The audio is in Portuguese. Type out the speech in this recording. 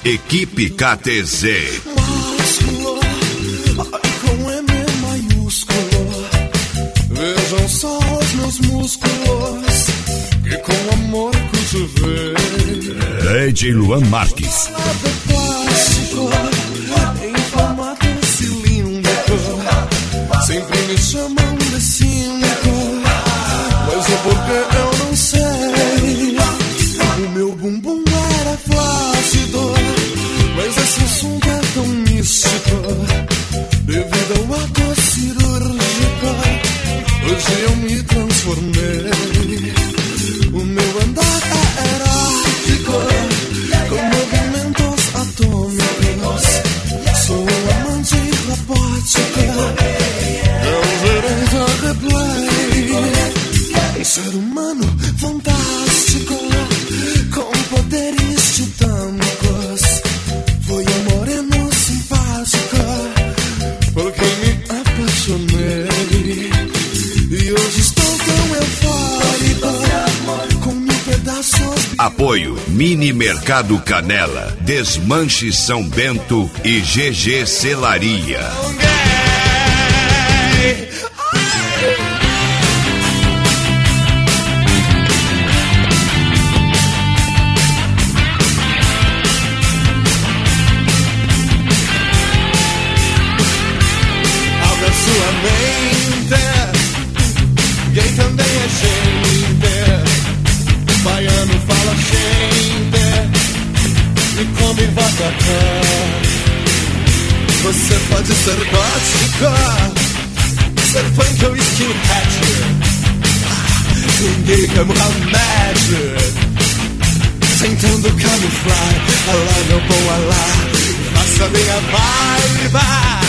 Equipe KTZ. Másculo, com M maiúsculo. Vejam só os meus músculos, que com amor cultivei. DJ Luan Marques. Plástico, em formato cilíndrico. Sempre me chamam de cínico, mas o porquê eu não sei. O meu bumbum era flácido, mas esse assunto é tão místico. Devido ao ato cirúrgico, hoje eu me transformei. O meu andar é erótico, com movimentos atômicos. Sou um amante robótico, é o direito a replay. Um ser humano fantástico, com poderes titânicos. Foi um moreno simpático, por quem me apaixonei. E hoje estou tão eufórico, com 1000 pedaços. Apoio Mini Mercado Canela, Desmanche São Bento e GG Celaria. Abra sua mente, gay também é gente. Baiano fala gente e come vatapá. Você pode ser gótica, ser punk ou skinhead. Ninguém quer Muhammad, tentando camuflar. Alá, meu bom Alá, faça minha vibe.